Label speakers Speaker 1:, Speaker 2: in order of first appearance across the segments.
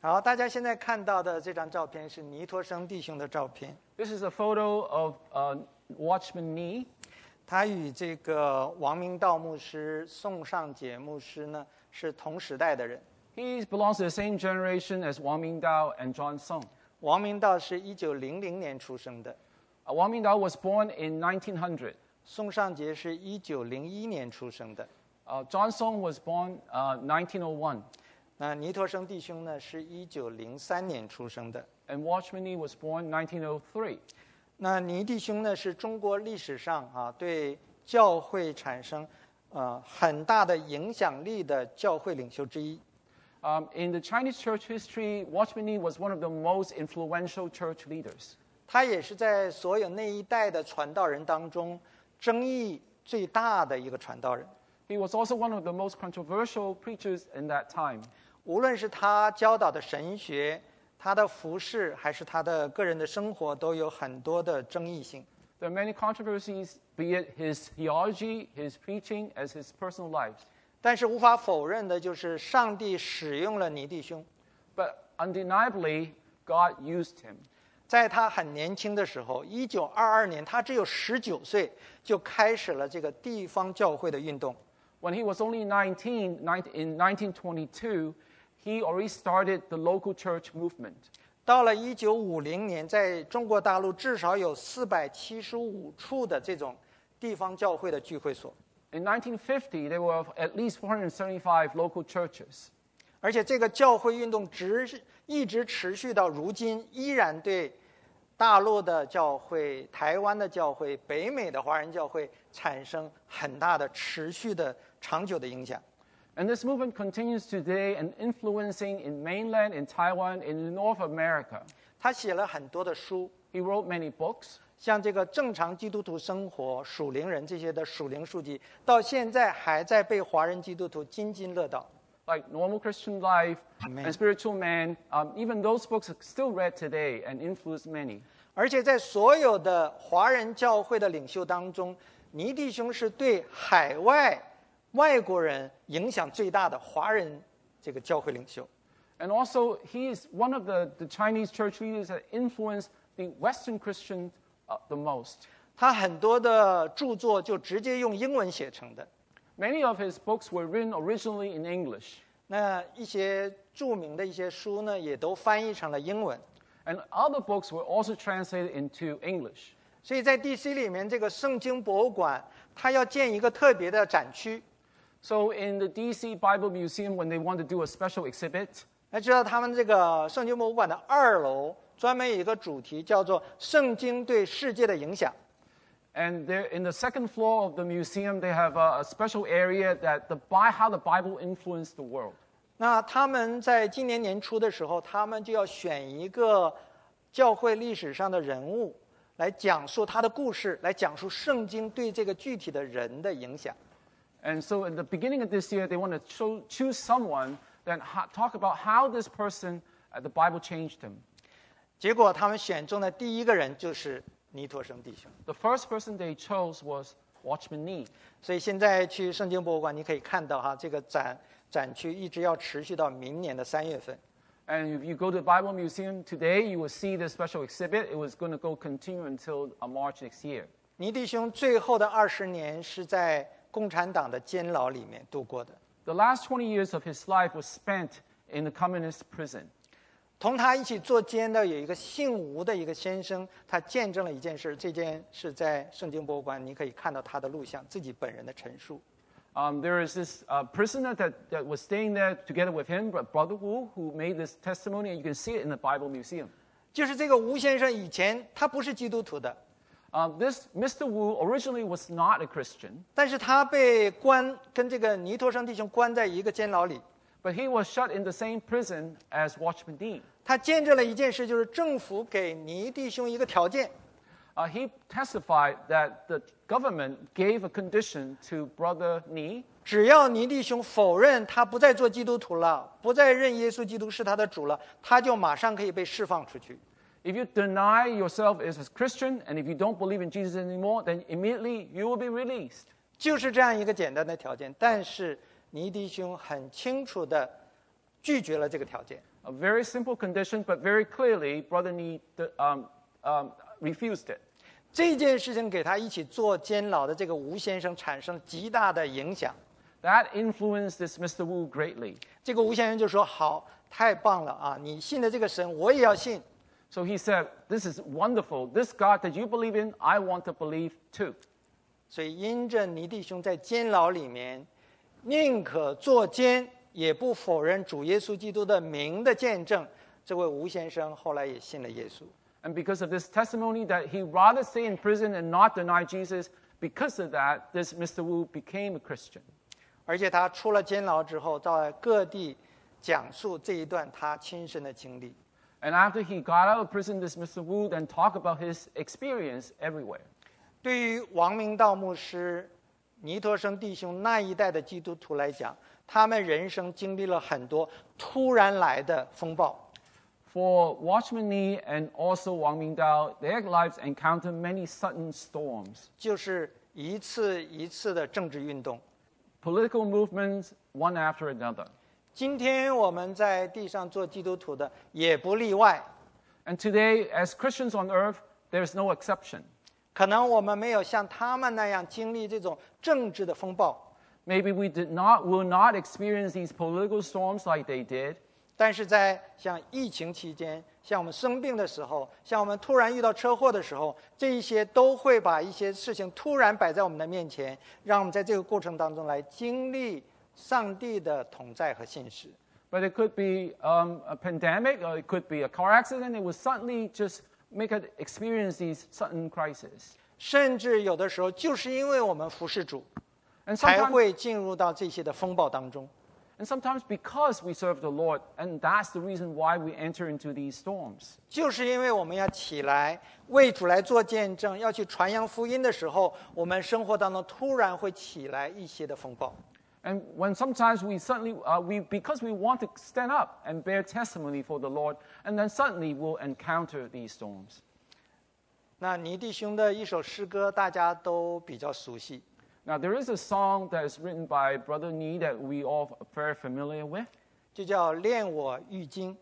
Speaker 1: 好，大家现在看到的这张照片是尼托生弟兄的照片。
Speaker 2: This is a photo of Watchman Nee.
Speaker 1: 他与这个王明道牧师、宋尚杰牧师呢是同时代的人。
Speaker 2: He belongs to the same generation as Wang Mingdao and John Song.
Speaker 1: 王明道是1900年出生的，
Speaker 2: Wang Mingdao was born in 1900.
Speaker 1: 宋尚杰是1901年出生的。
Speaker 2: John Song was born 1901.
Speaker 1: 那尼托生弟兄呢是1903年出生的。
Speaker 2: And Watchman Nee was born 1903.
Speaker 1: 那尼弟兄呢是中国历史上对教会产生很大的影响力的教会领袖之一。
Speaker 2: In the Chinese church history, Watchman Nee was one of the most influential church leaders.
Speaker 1: 他也是在所有那一代的传道人当中争议最大的一个传道人。
Speaker 2: He was also one of the most controversial preachers in that time.
Speaker 1: 无论是他教导的神学、他的服事，还是他的个人的生活，都有很多的争议性。
Speaker 2: There are many controversies, be it his theology, his preaching, as his personal lives.
Speaker 1: 但是无法否认的就是，上帝使用了尼弟兄。
Speaker 2: But undeniably, God used him.
Speaker 1: 在他很年轻的时候，1922年，他只有19岁，就开始了这个地方教会的运动。
Speaker 2: When he was only 19, in 1922, he already started the local church movement.
Speaker 1: 到了1950年，在中国大陆至少有475处的这种地方教会的聚会所。
Speaker 2: In 1950, there were at least 475 local churches.
Speaker 1: 而且这个教会运动一直持续到如今，依然对大陆的教会、台湾的教会、北美的华人教会产生很大的、持续的、长久的影响。
Speaker 2: And this movement continues today and influencing in mainland, in Taiwan, in North America.
Speaker 1: 他写了很多的书，
Speaker 2: He wrote many books.
Speaker 1: 像这个正常基督徒生活、属灵人这些的属灵书籍，到现在还在被华人基督徒津津乐道。
Speaker 2: Like Normal Christian Life
Speaker 1: Amen.
Speaker 2: and Spiritual Man, even those books are still read today and influence many.
Speaker 1: 而且在所有的华人教会的领袖当中，尼弟兄是对海外国人影响最大的华人这个教会领袖。
Speaker 2: And also, he is one of the Chinese church leaders that influenced the Western Christians the most.
Speaker 1: 他很多的著作就直接用英文写成的。
Speaker 2: Many of his books were written originally in English.
Speaker 1: 那一些著名的一些书呢，也都翻译成了英文。
Speaker 2: And other books were also translated into English.
Speaker 1: 所以在 DC 里面，这个圣经博物馆，它要建一个特别的展区。
Speaker 2: So in the DC Bible Museum, when they want to do a special exhibit,
Speaker 1: 要知道，他们这个圣经博物馆的2楼专门有一个主题，叫做“圣经对世界的影响”。
Speaker 2: and there, in the second floor of the museum, they have a special area that how the Bible influenced the world.
Speaker 1: 那他们在今年年初的时候，他们就要选一个教会历史上的人物，来讲述他的故事，来讲述圣经对这个具体的人的影响。
Speaker 2: And so in the beginning of this year, they want to choose someone that talk about how this person, the Bible changed him.
Speaker 1: 结果他们选中的第一个人就是尼托生弟兄。
Speaker 2: The first person they chose was Watchman Nee.
Speaker 1: 所以现在去圣经博物馆，你可以看到这个展区一直要持续到明年的3月份。
Speaker 2: And if you go to the Bible Museum today, you will see the special exhibit. It was going to continue until March next year.
Speaker 1: 尼弟兄最后的20年是在共产党的监牢里面度过的。
Speaker 2: The last 20 years of his life was spent in the communist prison.
Speaker 1: 同他一起坐监的有一个姓吴的一个先生，他见证了一件事，这件事在圣经博物馆你可以看到他的录像，自己本人的陈述。
Speaker 2: There is this prisoner that was staying there together with him, Brother Wu, who made this testimony, and you can see it in the Bible Museum.
Speaker 1: 就是这个吴先生以前他不是基督徒的，
Speaker 2: This Mr. Wu originally was not a Christian,
Speaker 1: 但是他被跟这个尼托生弟兄关在一个监牢里。
Speaker 2: but he was shut in the same prison as Watchman Nee.
Speaker 1: 他见证了一件事，就是政府给尼弟兄一个条件，
Speaker 2: He testified that the government gave a condition to Brother Nee.
Speaker 1: 只要尼弟兄否认他不再做基督徒了，不再认耶稣基督是他的主了，他就马上可以被释放出去。
Speaker 2: If you deny yourself as a Christian, and if you don't believe in Jesus anymore, then immediately you will be released.
Speaker 1: 就是这样一个简单的条件，但是尼弟兄很清楚地拒绝了这个条件。
Speaker 2: A very simple condition, but very clearly, Brother Ni refused it.
Speaker 1: 这件事情给他一起做监牢的这个吴先生产生极大的影响。
Speaker 2: That influenced this Mr. Wu greatly.
Speaker 1: 这个吴先生就说：“好，太棒了啊！你信的这个神，我也要信。”
Speaker 2: So he said, "This is wonderful. This God that you believe in, I want to believe too."
Speaker 1: 所以因着尼弟兄在监牢里面，宁可坐监，也不否认主耶稣基督的名的见证，这位吴先生后来也信了耶稣。
Speaker 2: And because of this testimony that he rather stay in prison and not deny Jesus, because of that, this Mr. Wu became a Christian.
Speaker 1: 而且他出了监牢之后，在各地讲述这一段他亲身的经历。
Speaker 2: And after he got out of prison, this Mr. Wu then talked about his experience everywhere.
Speaker 1: 对于王明道牧师、尼托生弟兄那一代的基督徒来讲，他们人生经历了很多突然来的风暴。
Speaker 2: For Watchman Nee and also Wang Mingdao, their lives encountered many sudden storms.
Speaker 1: 就是一次一次的政治运动。
Speaker 2: Political movements, one after another.
Speaker 1: 今天我们在地上做基督徒的也不例外。
Speaker 2: And today, as Christians on earth, there is no exception.
Speaker 1: 可能我们没有像他们那样经历这种政治的风暴，
Speaker 2: Maybe we will not experience these political storms like they did.
Speaker 1: 但是在像疫情期间，像我们生病的时候，像我们突然遇到车祸的时候，这一些都会把一些事情突然摆在我们的面前，让我们在这个过程当中来经历上帝的同在和信实。
Speaker 2: But it could be a pandemic, or it could be a car accident. It would suddenly just make us experience these sudden crises.
Speaker 1: 甚至有的时候，就是因为我们服侍主，
Speaker 2: And
Speaker 1: 才
Speaker 2: sometimes,
Speaker 1: 会进入到这些的风暴当中。
Speaker 2: and sometimes because we serve the Lord, and that's the reason why we enter into these storms.
Speaker 1: 就是因为我们要起来为主来做见证，要去传扬福音的时候，我们生活当中突然会起来一些的风暴。
Speaker 2: And when sometimes we suddenly, because we want to stand up and bear testimony for the Lord, and then suddenly we'll encounter these storms.
Speaker 1: 那尼弟兄的一首诗歌，大家都比较熟悉，
Speaker 2: Now, there is a song that is written by Brother Nee that we all are very familiar with.
Speaker 1: 就叫《练我玉经》。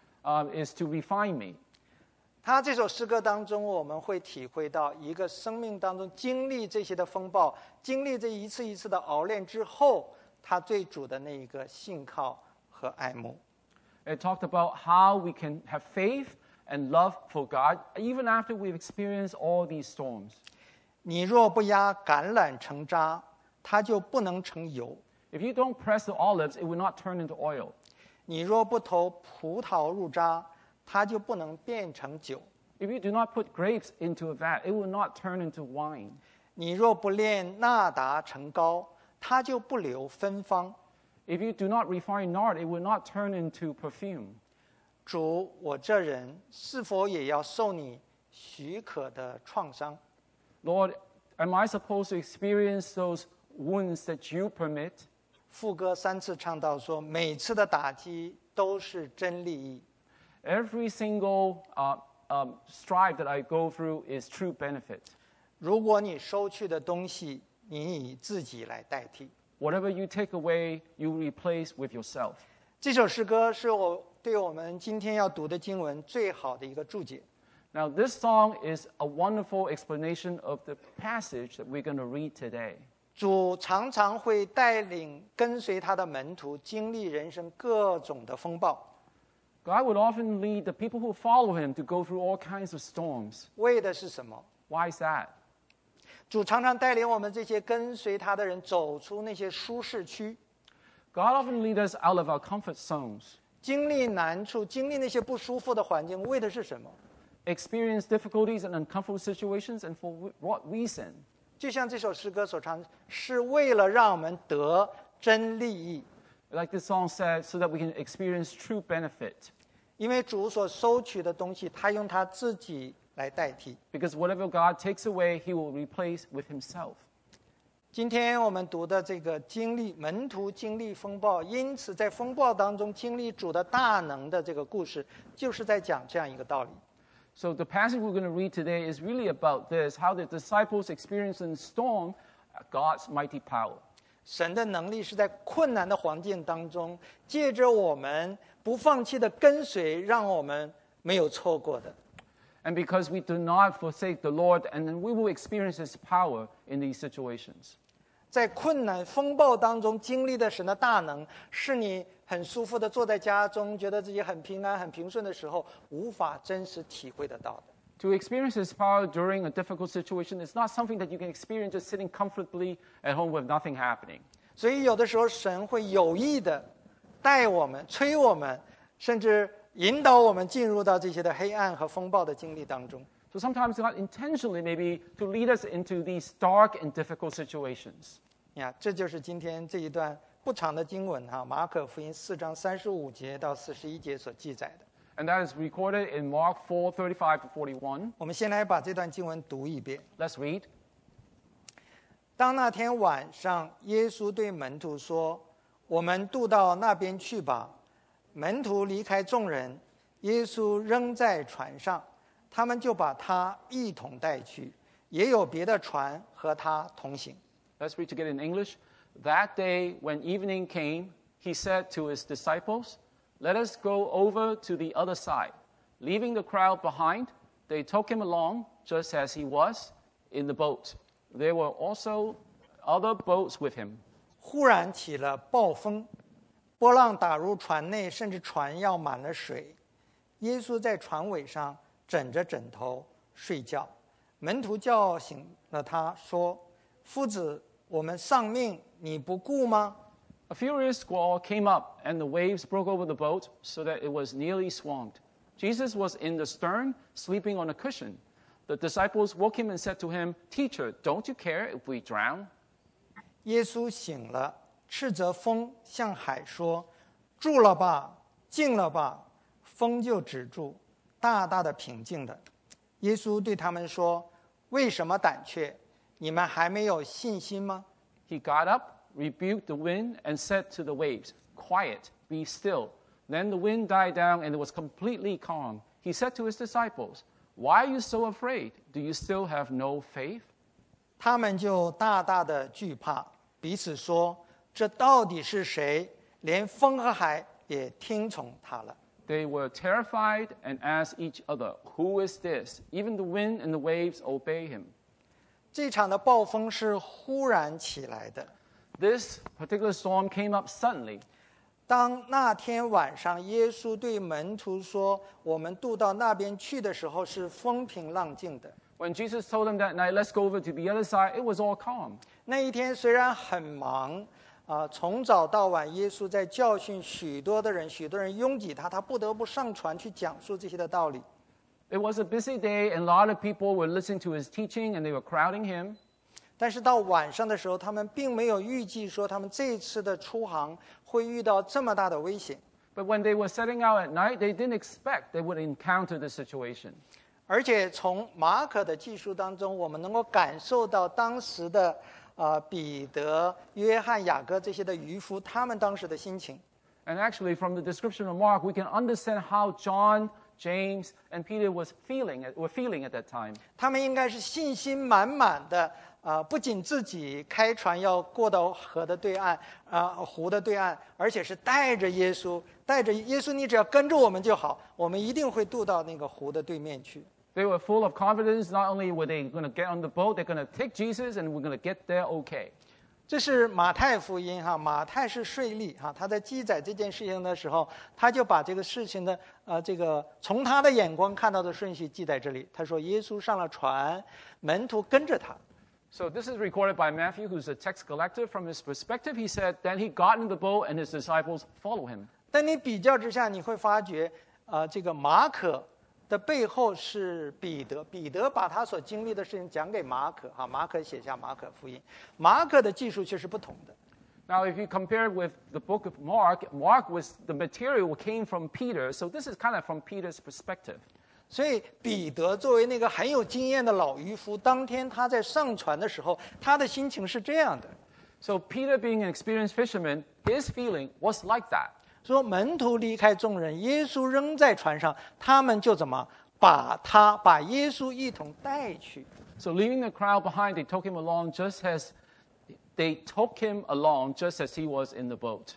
Speaker 2: Is to refine me.
Speaker 1: 他这首诗歌当中，我们会体会到一个生命当中经历这些的风暴，经历这一次一次的熬炼之后，他对主的那一个信靠和爱慕。
Speaker 2: It talked about how we can have faith and love for God even after we've experienced all these storms.
Speaker 1: 你若不压橄榄成渣，它就不能成油；
Speaker 2: If you don't press the olives, it will not turn into oil.
Speaker 1: 你若不投葡萄入渣，它就不能变成酒；
Speaker 2: If you do not put grapes into a vat, it will not turn into wine.
Speaker 1: 你若不炼纳达成膏，它就不留芬芳。
Speaker 2: If you do not refine nard, it will not turn into perfume.
Speaker 1: 主，我这人是否也要受你许可的创伤？
Speaker 2: Lord, am I supposed to experience those wounds that you permit?
Speaker 1: 副歌3次唱到说，每次的打击都是真利益。
Speaker 2: Every single strive that I go through is true benefit.
Speaker 1: 如果你收去的东西，你以自己来代替。
Speaker 2: Whatever you take away, you replace with yourself.
Speaker 1: 这首诗歌是对我们今天要读的经文最好的一个注解。
Speaker 2: Now, this song is a wonderful explanation of the passage that we're going to read today.
Speaker 1: 主常常会带领跟随他的门徒经历人生各种的风暴，
Speaker 2: God would often lead the people who follow him to go through all kinds of storms.
Speaker 1: 为的是什么？
Speaker 2: Why is that?
Speaker 1: 主常常带领我们这些跟随他的人走出那些舒适区，
Speaker 2: God often leads us out of our comfort zones,
Speaker 1: 经历难处，经历那些不舒服的环境，为的是什么？
Speaker 2: experience difficulties and uncomfortable situations, and for what reason?
Speaker 1: 就像这首诗歌所唱，是为了让我们得真利益。
Speaker 2: Like this song said, so that we can experience true benefit.
Speaker 1: 因为主所收取的东西，他用他自己来代替。
Speaker 2: Because whatever God takes away, he will replace with himself.
Speaker 1: 今天我们读的这个门徒经历风暴，因此在风暴当中经历主的大能的这个故事，就是在讲这样一个道理。
Speaker 2: So the passage we're going to read today is really about this, how the disciples experience in storm God's mighty power.
Speaker 1: 神的能力是在困难的环境当中，借着我们不放弃的跟随，让我们没有错过的。
Speaker 2: And because we do not forsake the Lord, and then we will experience His power in these situations.
Speaker 1: 在困难风暴当中经历的神的大能，是你很舒服的坐在家中，觉得自己很平安、很平顺的时候，无法真实体会得到的。
Speaker 2: To experience His power during a difficult situation is not something that you can experience just sitting comfortably at home with nothing happening.
Speaker 1: 所以有的时候神会有意的带我们、催我们，甚至引导我们进入到这些的黑暗和风暴的经历当中。
Speaker 2: So sometimes God intentionally maybe to lead us into these dark and difficult situations.
Speaker 1: 呀，这就是今天这一段不长的经文哈，马可福音4章35节到41节所记载的。
Speaker 2: And that is recorded in Mark 4:35 to 41.
Speaker 1: 我们先来把这段经文读一遍。
Speaker 2: Let's read.
Speaker 1: 当那天晚上，耶稣对门徒说：“我们渡到那边去吧。”门徒离开众人，耶稣仍在船上，他们就把他一同带去，也有别的船和他同行。
Speaker 2: Let's read together in English. That day, when evening came, he said to his disciples, "Let us go over to the other side." Leaving the crowd behind, they took him along, just as he was, in the boat. There were also other boats with him.
Speaker 1: 忽然起了暴风，波浪打入船内，甚至船要满了水。耶稣在船尾上枕着枕头睡觉。门徒叫醒了他，说：“夫子，我们丧命，你不顾吗？”
Speaker 2: A furious squall came up, and the waves broke over the boat so that it was nearly swamped. Jesus was in the stern, sleeping on a cushion. The disciples woke him and said to him, "Teacher, don't you care if we drown?"
Speaker 1: 耶稣醒了，斥责风，向海说：“住了吧，静了吧。”风就止住，大大的平静了。耶稣对他们说：“为什么胆怯？你们还没有信心吗？”
Speaker 2: He got up, rebuked the wind, and said to the waves, "Quiet, be still." Then the wind died down, and it was completely calm. He said to his disciples, "Why are you so afraid? Do you still have no faith?"
Speaker 1: 他们就大大的惧怕，彼此说：“这到底是谁？连风和海也听从他了。”
Speaker 2: They were terrified and asked each other, "Who is this? Even the wind and the waves obey him."
Speaker 1: 这场的暴风是忽然起来的。
Speaker 2: This particular storm came up suddenly.
Speaker 1: 当那天晚上，耶稣对门徒说：“我们渡到那边去的时候，是风平浪静的。”
Speaker 2: When Jesus told them that night, "Let's go over to the other side," it was all calm.
Speaker 1: 那一天虽然很忙，从早到晚，耶稣在教训许多的人，许多人拥挤他，他不得不上船去讲述这些的道理。
Speaker 2: It was a busy day, and a lot of people were listening to his teaching, and they were crowding him.
Speaker 1: 但是到晚上的时候，他们并没有预计说他们这次的出航会遇到这么大的危险。
Speaker 2: But when they were setting out at night, they didn't expect they would encounter this situation.
Speaker 1: 而且从马可的记述当中，我们能够感受到当时的彼得、约翰、雅各这些的渔夫，他们当时的心情。
Speaker 2: And actually, from the description of Mark, we can understand how John, James, and Peter were feeling at that time.
Speaker 1: 他们应该是信心满满的，不仅自己开船要过到河的对岸，湖的对岸，而且是带着耶稣，你只要跟着我们就好，我们一定会渡到那个湖的对面去。
Speaker 2: They were full of confidence. Not only were they going to get on the boat, they're going to take Jesus, and we're going to get there okay.
Speaker 1: 这是马太福音哈，马太是税吏哈，他在记载这件事情的时候，他就把这个事情的这个从他的眼光看到的顺序记在这里。他说耶稣上了船，门徒跟着他。
Speaker 2: So this is recorded by Matthew, who's a tax collector. From his perspective, he said, "Then he got in the boat, and his disciples followed him."
Speaker 1: 但你比较之下，你会发觉，这个马可的背后是彼得，彼得把他所经历的事情讲给马可，哈，马可写下马可福音，马可的技术却是不同的。
Speaker 2: Now, if you compare it with the book of Mark, Mark was the material came from Peter, so this is kind of from Peter's perspective.
Speaker 1: 所以彼得作为那个很有经验的老渔夫，当天他在上船的时候，他的心情是这样的：
Speaker 2: So Peter, being an experienced fisherman, his feeling was like that.
Speaker 1: 说门徒离开众人，耶稣仍在船上，他们就怎么把耶稣一同带去。
Speaker 2: So leaving the crowd behind, they took him along just as he was in the boat.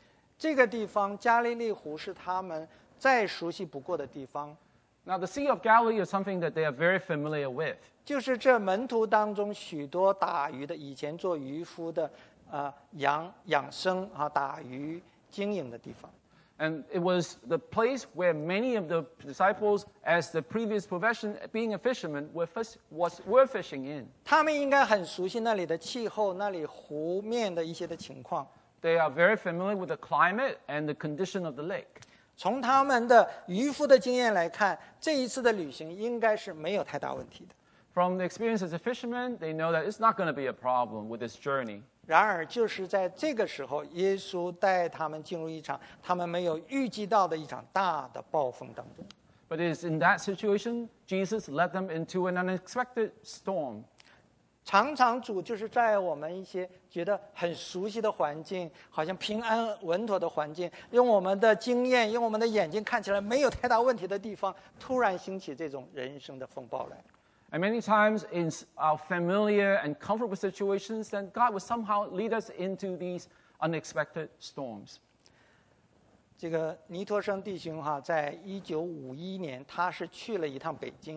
Speaker 1: 这个地方加利利湖是他们再熟悉不过的地方。
Speaker 2: Now, the Sea of Galilee is something that they are very familiar with.
Speaker 1: 就是这门徒当中许多打鱼的，以前做渔夫的，养生打鱼经营的地方。
Speaker 2: And it was the place where many of the disciples, as the previous profession, being a fisherman, were fishing in.
Speaker 1: 他们应该很熟悉那里的气候，那里湖面的一些的情况。
Speaker 2: They are very familiar with the climate and the condition of the lake.
Speaker 1: 从他们的渔夫的经验来看，这一次的旅行应该是没有太大问题的。
Speaker 2: From the experience as a fisherman, they know that it's not going to be a problem with this journey.
Speaker 1: 然而，就是在这个时候，耶稣带他们进入一场他们没有预计到的一场大的暴风当中。
Speaker 2: But it is in that situation, Jesus led them into an unexpected storm.
Speaker 1: 常常主就是在我们一些觉得很熟悉的环境，好像平安稳妥的环境，用我们的经验，用我们的眼睛看起来没有太大问题的地方，突然兴起这种人生的风暴来。
Speaker 2: And many times in our familiar and comfortable situations, then God will somehow lead us into these unexpected storms.
Speaker 1: 这个尼托生弟兄在1951年，他是去了一趟北京。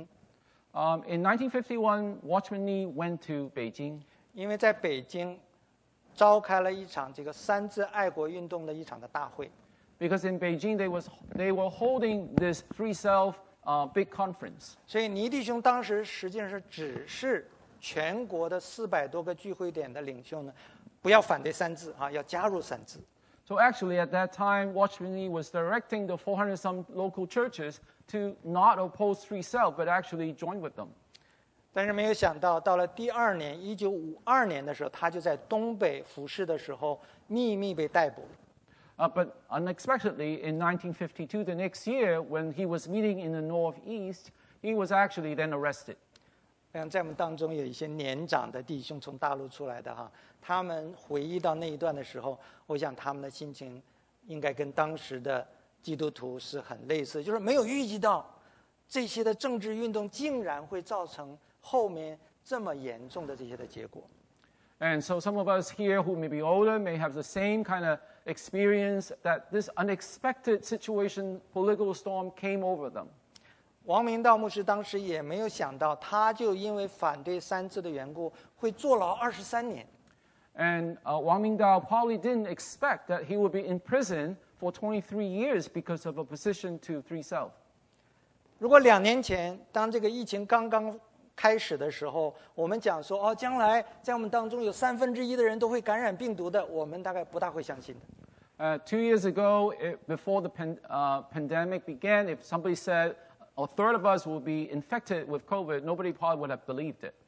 Speaker 2: In 1951, Watchman Nee went to Beijing.
Speaker 1: 因为在北京召开了一场这个三自爱国运动的一场的大会。
Speaker 2: Because in Beijing they were holding this Free Self big conference.
Speaker 1: 所以尼弟兄当时实际上是指示全国的400多个聚会点的领袖呢，不要反对三自要加入三自。
Speaker 2: So actually, at that time, Watchman Nee was directing the 400-some local churches to not oppose Free Self, but actually join with them.
Speaker 1: 但是没有想到，到了第二年，1952年的时候，他就在东北服侍的时候秘密被逮捕。
Speaker 2: But unexpectedly, in 1952, the next year, when he was meeting in the Northeast, he was actually then arrested.
Speaker 1: 在我们当中有一些年长的弟兄从大陆出来的他们回忆到那一段的时候，我想他们的心情应该跟当时的基督徒是很类似，就是没有预计到这些的政治运动竟然会造成后面这么严重的这些的结果。
Speaker 2: And so some of us here who may be older may have the same kind of experience that this unexpected situation, political storm came over them.
Speaker 1: 王明道牧师当时也没有想到，他就因为反对三自的缘故，会坐牢23年。
Speaker 2: And Wang Mingdao probably didn't expect that he would be in prison for 23 years because of opposition to Three Self.
Speaker 1: 如果2年前，当这个疫情刚刚开始的时候，我们讲说将来在我们当中有1/3的人都会感染病毒的，我们大概不大会相信的。
Speaker 2: 2 years ago, before the pandemic began, if somebody said a third of us will be infected with COVID, nobody probably would have believed it.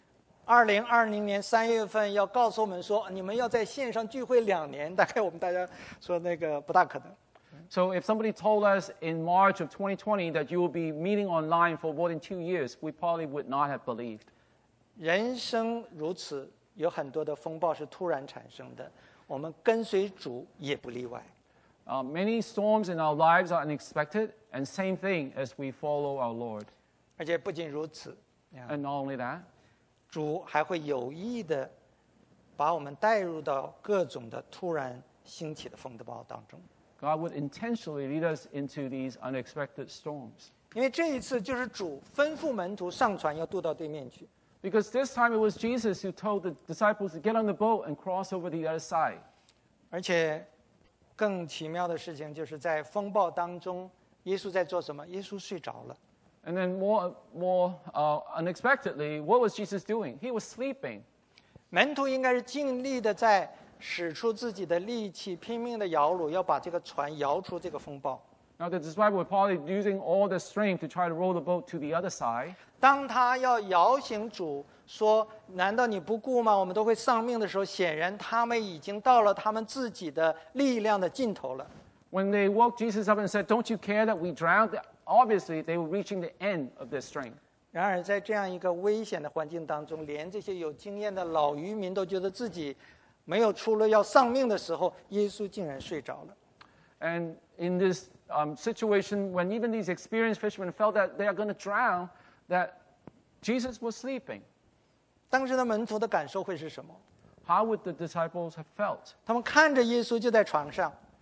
Speaker 1: 2020年3月份要告诉我们说，你们要在线上聚会2年，大概我们大家说那个不大可能。
Speaker 2: So if somebody told us in March of 2020 that you will be meeting online for more than 2 years, we probably would not have believed.
Speaker 1: 人生如此，有很多的风暴是突然产生的，我们跟随主也不例外。
Speaker 2: Many storms in our lives are unexpected, and same thing as we follow our Lord.
Speaker 1: 而且不仅如此，
Speaker 2: And not only that,
Speaker 1: 主还会有意的把我们带入到各种的突然兴起的风暴当中。
Speaker 2: God would intentionally lead us into these unexpected storms.
Speaker 1: 因为这一次就是主吩咐门徒上船要渡到对面去。
Speaker 2: Because this time it was Jesus who told the disciples to get on the boat and cross over the other side.
Speaker 1: 而且更奇妙的事情就是在风暴当中，耶稣在做什么？耶稣睡着了。
Speaker 2: And then more unexpectedly, what was Jesus doing? He was sleeping.
Speaker 1: 门徒应该是尽力的在使出自己的力气，拼命的摇橹，要把这个船摇出这个风暴。
Speaker 2: Now the disciples were probably using all their strength to try to row the boat to the other side.
Speaker 1: 当他要摇醒主说：“难道你不顾吗？我们都会丧命”的时候，显然他们已经到了他们自己的力量的尽头了。
Speaker 2: When they woke Jesus up and said, "Don't you care that we drowned?" Obviously, they were reaching the end of their strength.
Speaker 1: 然而，在这样一个危险的环境当中，连这些有经验的老渔民都觉得自己没有出路要丧命的时候，耶稣竟然睡着了。
Speaker 2: And in this situation, when even these experienced fishermen felt that they are going to drown, that Jesus was sleeping.
Speaker 1: 当时的门徒的感受会是什么？
Speaker 2: How would the disciples have felt?
Speaker 1: 他们看着耶稣就在床上，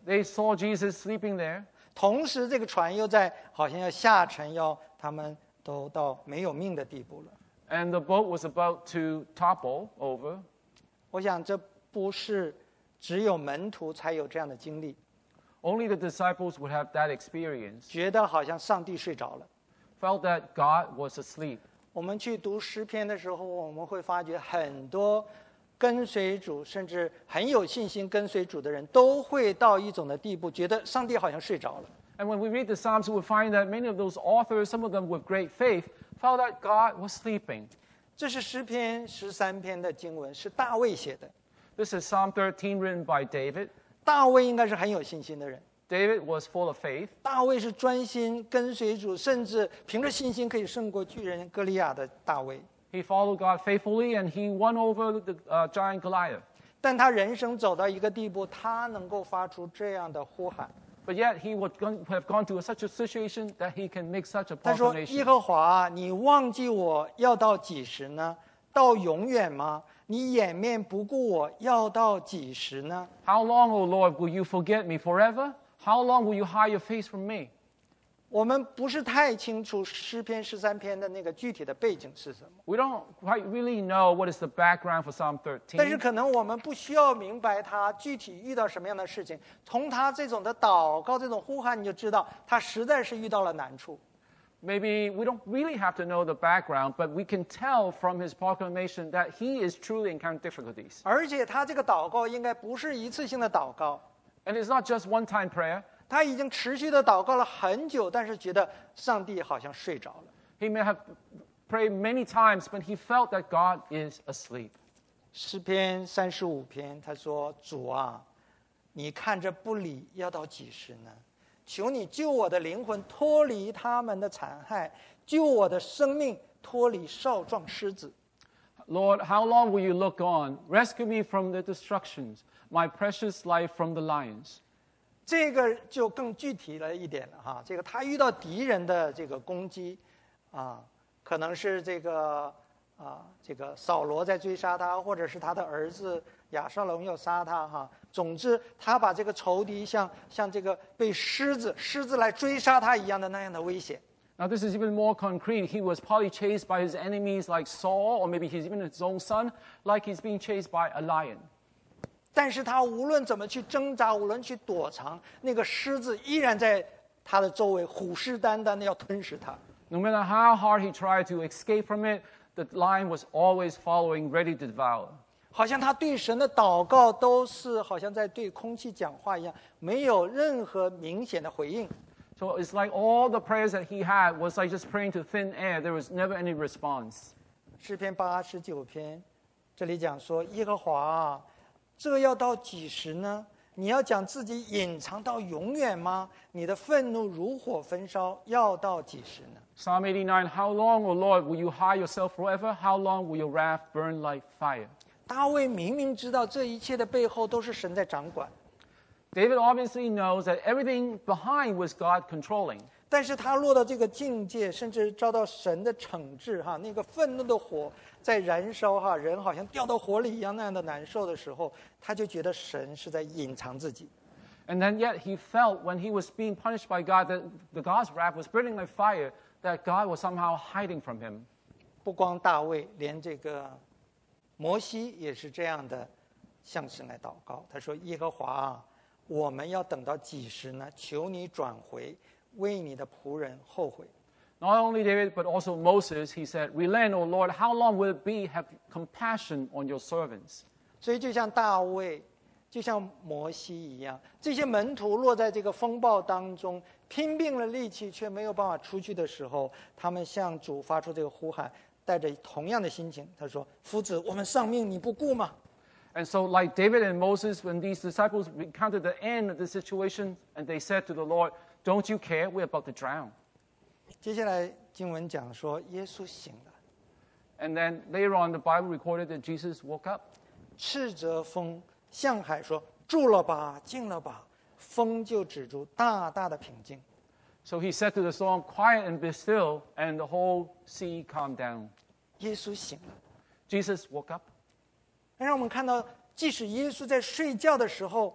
Speaker 2: They saw Jesus sleeping there.
Speaker 1: 同时这个船又在好像要下沉，他们都到没有命的地步了。
Speaker 2: And the boat was about to topple over.
Speaker 1: 我想这不是只有门徒才有这样的经历，
Speaker 2: Only the disciples would have that experience.
Speaker 1: 觉得好像上帝睡着了。
Speaker 2: Felt that God was asleep.
Speaker 1: 我们去读诗篇的时候，我们会发觉很多跟随主，甚至很有信心跟随主的人，都会到一种的地步，觉得上帝好像睡着了。
Speaker 2: And when we read the Psalms, we find that many of those authors, some of them with great faith, felt that God was sleeping.
Speaker 1: 这是诗篇13篇的经文，是大卫写的。
Speaker 2: This is Psalm 13 written by David.
Speaker 1: 大卫应该是很有信心的人，
Speaker 2: David was full of faith.
Speaker 1: 大卫是专心跟随主，甚至凭着信心可以胜过巨人歌利亚的大卫。
Speaker 2: He followed God faithfully, and he won over the giant Goliath.
Speaker 1: 但他人生走到一个地步，他能够发出这样的呼喊。
Speaker 2: But yet he would have gone to such a situation that he can make such a
Speaker 1: 他说：“耶
Speaker 2: proclamation.
Speaker 1: 和华，你忘记我要到几时呢？到永远吗？你掩面不顾我要到几时呢？”
Speaker 2: How long, O Lord, will you forget me forever? How long will you hide your face from me?
Speaker 1: 我们不是太清楚诗篇13篇的那个具体的背景是什么，
Speaker 2: We don't quite really know what is the background for Psalm
Speaker 1: 但是
Speaker 2: 13.
Speaker 1: 可能我们不需要明白他具体遇到什么样的事情，从他这种的祷告、这种呼喊，你就知道他实在是遇到了难处。
Speaker 2: Maybe we don't really have to know the background, but we can tell from his proclamation that he is truly encountering difficulties.
Speaker 1: 而且他这个祷告应该不是一次性的祷告，
Speaker 2: And it's not just one-time prayer.
Speaker 1: 他已经持续的祷告了很久，但是觉得上帝好像睡着了。
Speaker 2: He may have prayed many times, but he felt that God is asleep.
Speaker 1: 诗篇35篇，他说：“主啊，你看着不理，要到几时呢？求你救我的灵魂脱离他们的残害，救我的生命脱离少壮狮子。”
Speaker 2: Lord, how long will you look on? Rescue me from the destructions, my precious life from the lions.
Speaker 1: 这个就更具体了一点了哈。这个他遇到敌人的这个攻击，可能是这个扫罗在追杀他，或者是他的儿子亚沙龙要杀他哈。总之，他把这个仇敌像这个被狮子来追杀他一样的那样的危险。
Speaker 2: Now, this is even more concrete. He was probably chased by his enemies like Saul, or maybe he's even his own son, like he's being chased by a lion.
Speaker 1: 但是他无论怎么去挣扎，无论去躲藏，那个狮子依然在他的周围虎视眈眈的要吞噬他。
Speaker 2: No matter how hard he tried to escape from it, the lion was always following, ready to devour.
Speaker 1: 好像他对神的祷告都是好像在对空气讲话一样，没有任何明显的回应。
Speaker 2: So it's like all the prayers that he had was like just praying to thin air. There was never any response.
Speaker 1: 诗篇89篇，这里讲说：“耶和华啊，这要到几时呢？你要将自己隐藏到永远吗？你的愤怒如火焚烧，要到几时呢？”
Speaker 2: Psalm 89, how long, O Lord, will you hide yourself forever? How long will your wrath burn like fire?
Speaker 1: 大卫明明知道这一切的背后都是神在掌管，
Speaker 2: David obviously knows that everything behind was God controlling.
Speaker 1: 但是他落到这个境界，甚至遭到神的惩治哈，那个愤怒的火在燃烧哈，人好像掉到火里一样那样的难受的时候，他就觉得神是在隐藏自己。
Speaker 2: And then yet he felt when he was being punished by God that God's wrath was burning like fire, that God was somehow hiding from him.
Speaker 1: 不光大卫，连这个摩西也是这样的向神来祷告。他说：“耶和华啊，我们要等到几时呢？求你转回，为你的仆人后悔。”
Speaker 2: Not only David, but also Moses, he said, Relent, O Lord, how long will it be? Have compassion on your servants.
Speaker 1: 所以就像大卫，就像摩西一样，这些门徒落在这个风暴当中，拼尽了力气却没有办法出去的时候，他们向主发出这个呼喊，带着同样的心情。他说：“夫子，我们丧命你不顾吗？”
Speaker 2: And so, like David and Moses, when these disciples encountered the end of the situation, and they said to the Lord, Don't you care? We're about to drown.
Speaker 1: 接下来经文讲说，耶稣醒了，
Speaker 2: And then later on, the Bible recorded that Jesus woke up.
Speaker 1: 斥责风，向海说：“住了吧，静了吧。”风就止住，大大的平静。
Speaker 2: So he said to the storm, Quiet and be still, and the whole sea calmed down.
Speaker 1: 耶稣醒了，
Speaker 2: Jesus woke up.
Speaker 1: 让我们看到，即使耶稣在睡觉的时候，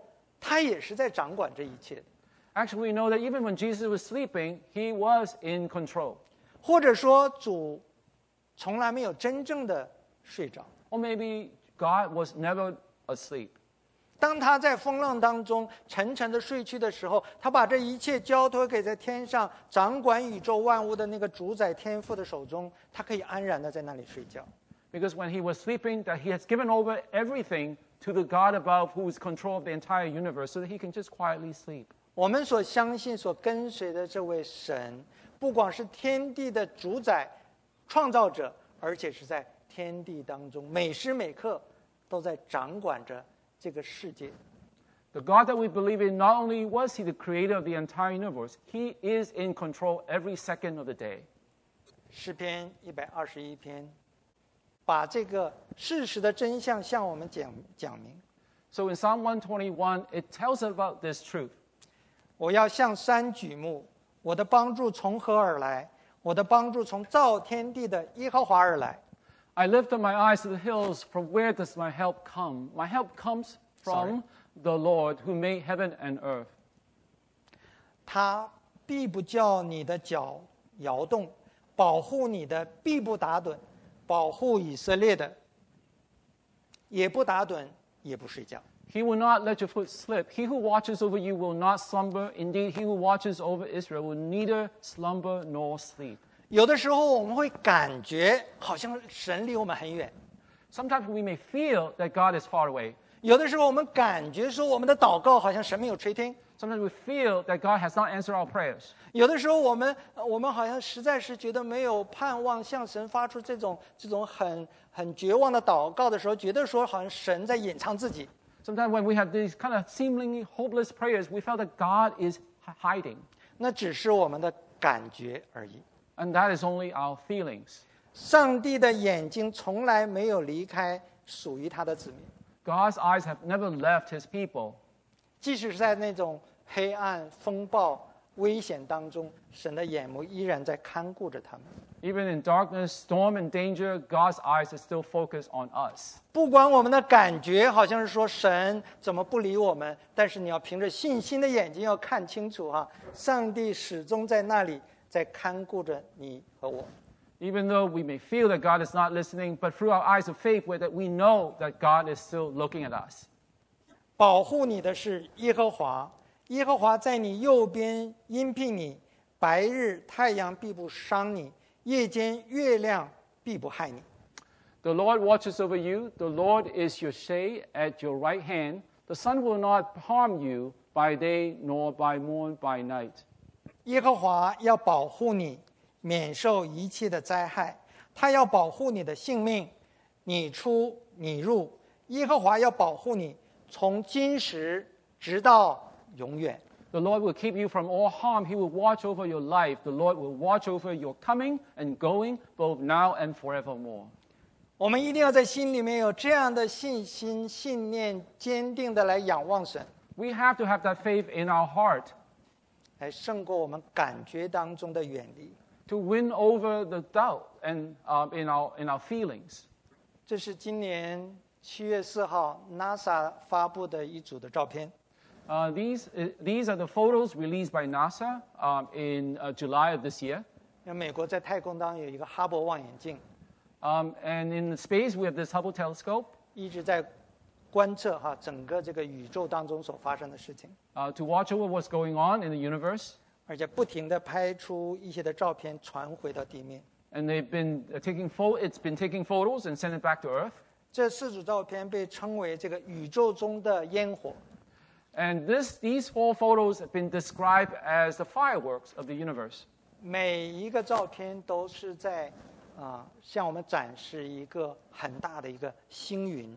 Speaker 1: 他也是在掌管这一切的。
Speaker 2: Actually, we know that even when Jesus was sleeping, he was in control.
Speaker 1: 或者说，主从来没有真正的睡着。
Speaker 2: Or maybe God was never asleep.
Speaker 1: 当他在风浪当中沉沉的睡去的时候，他把这一切交托给在天上掌管宇宙万物的那个主宰天父的手中，他可以安然的在那里睡觉。
Speaker 2: Because when he was sleeping, that he has given over everything to the God above who is control of the entire universe so that he can just quietly sleep.
Speaker 1: 我们所相信、所跟随的这位神，不光是天地的主宰、创造者，而且是在天地当中每时每刻都在掌管着这个世界。
Speaker 2: The God that we believe in, not only was he the creator of the entire universe, he is in control every second of the day.
Speaker 1: 诗篇121篇，把这个事实的真相向我们讲明。
Speaker 2: So in Psalm 121, it tells us about this truth.
Speaker 1: 我要向山举目，我的帮助从何而来？我的帮助从造天地的耶和华而来。
Speaker 2: I lift up my eyes to the hills. From where does my help come? My help comes from the Lord who made heaven and earth.
Speaker 1: 他必不叫你的脚摇动，保护你的必不打盹，保护以色列的也不打盹，也不睡觉。
Speaker 2: He will not let your foot slip. He who watches over you will not slumber. Indeed, he who watches over Israel will neither slumber nor sleep.
Speaker 1: 有的时候我们会感觉好像神离我们很远，
Speaker 2: Sometimes we may feel that God is far away.
Speaker 1: 有的时候我们感觉说我们的祷告好像神没有垂听，
Speaker 2: Sometimes we feel that God has not answered our prayers.
Speaker 1: 有的时候我们好像实在是觉得没有盼望向神发出这种很绝望的祷告的时候，觉得说好像神在隐藏自己。
Speaker 2: Sometimes when we have these kind of seemingly hopeless prayers, we felt that God is hiding.
Speaker 1: 那只是我们的感觉而已。
Speaker 2: And that is only our feelings.
Speaker 1: 上帝的眼睛从来没有离开属于他的子民，
Speaker 2: God's eyes have never left his people.
Speaker 1: 即使是在那种黑暗、风暴、危险当中，神的眼目依然在看顾着他们。
Speaker 2: Even in darkness, storm, and danger, God's eyes are still focused on us.
Speaker 1: 不管我们的感觉好像是说神怎么不理我们，但是你要凭着信心的眼睛要看清楚哈，上帝始终在那里，在看顾着你和我。
Speaker 2: Even though we may feel that God is not listening, but through our eyes of faith, that we know that God is still looking at us.
Speaker 1: 保护你的是耶和华，耶和华在你右边荫庇你，白日太阳必不伤你，夜间月亮必不害你。
Speaker 2: The Lord watches over you. The Lord is your shade at your right hand. The sun will not harm you by day, nor by moon by night.
Speaker 1: 耶和华要保护你，免受一切的灾害。他要保护你的性命，你出你入。耶和华要保护你，从今时直到永远。
Speaker 2: The Lord will keep you from all harm. He will watch over your life. The Lord will watch over your coming and going, both now and forevermore.
Speaker 1: 我们一定要在心里面有这样的信心、信念，坚定的来仰望神，
Speaker 2: We have to have that faith in our heart
Speaker 1: 来胜过我们感觉当中的远离。
Speaker 2: to win over the doubt and in our feelings.
Speaker 1: 这是今年7月4号 NASA 发布的一组的照片。
Speaker 2: These are the photos released by NASA in July of this year.
Speaker 1: 那美国在太空当中有一个哈勃望远镜，
Speaker 2: And in space, we have this Hubble telescope
Speaker 1: 一直在观测整个这个宇宙当中所发生的事情，
Speaker 2: to watch over what's going on in the universe.
Speaker 1: 而且不停的拍出一些的照片传回到地面。
Speaker 2: And they've been it's been taking photos and sending it back to Earth.
Speaker 1: 这4组照片被称为这个宇宙中的烟火。
Speaker 2: And these 4 photos have been described as the fireworks of the universe.
Speaker 1: 每一个照片都是在向我们展示一个很大的一个星云。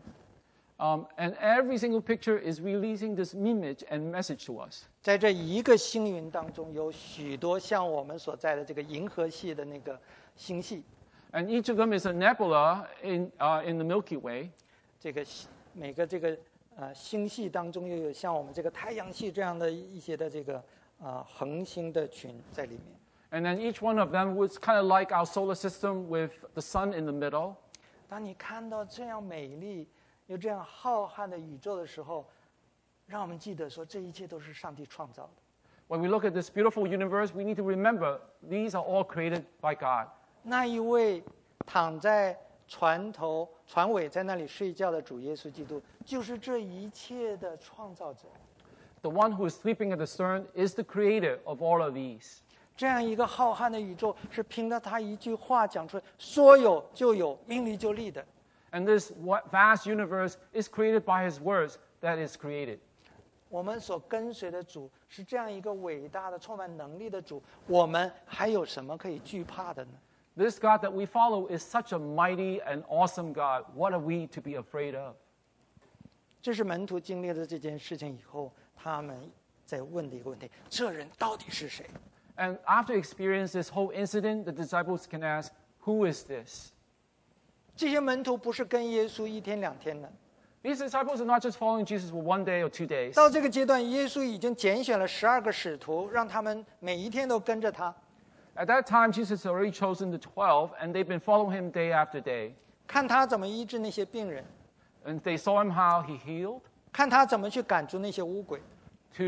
Speaker 2: And every single picture is releasing this image and message to us.
Speaker 1: 在这一个星云当中，有许多像我们所在的这个银河系的那个星系。
Speaker 2: And each of them is a nebula in the Milky Way.
Speaker 1: 这个每个这个星系当中，又有像我们这个太阳系这样的一些的这个恒星的群在里面。
Speaker 2: And then each one of them was kind of like our solar system with the sun in the middle.
Speaker 1: 当你看到这样美丽又这样浩瀚的宇宙的时候， 让我们记得说，这一切都是上帝创造的。
Speaker 2: When we look at this beautiful universe, we need to remember these are all created by God.
Speaker 1: 那一位躺在船尾在那里睡觉的主耶稣基督，就是这一切的创造者。
Speaker 2: The one who is sleeping at the stern is the creator of all of these.
Speaker 1: 这样一个浩瀚的宇宙，是凭着他一句话讲出来，说有就有，命立就立的。
Speaker 2: And this vast universe is created by his words that is created.
Speaker 1: 我们所跟随的主是这样一个伟大的、充满能力的主，我们还有什么可以惧怕的呢？
Speaker 2: This God that we follow is such a mighty and awesome God. What are we to be afraid of?
Speaker 1: 这是门徒经历了这件事情以后，他们在问的一个问题：这人到底是谁？
Speaker 2: And after experiencing this whole incident, the disciples can ask, who is this?
Speaker 1: 这些门徒不是跟耶稣一天两天的，
Speaker 2: These disciples are not just following Jesus for 1 day or 2 days.
Speaker 1: 到这个阶段，耶稣已经拣选了12个使徒，让他们每一天都跟着他，
Speaker 2: At that time, Jesus had already chosen the 12, and they've been following him day after day.
Speaker 1: 看他怎么医治那些病人，
Speaker 2: And they saw him how he healed,
Speaker 1: 看他怎么去赶出那些污鬼，
Speaker 2: to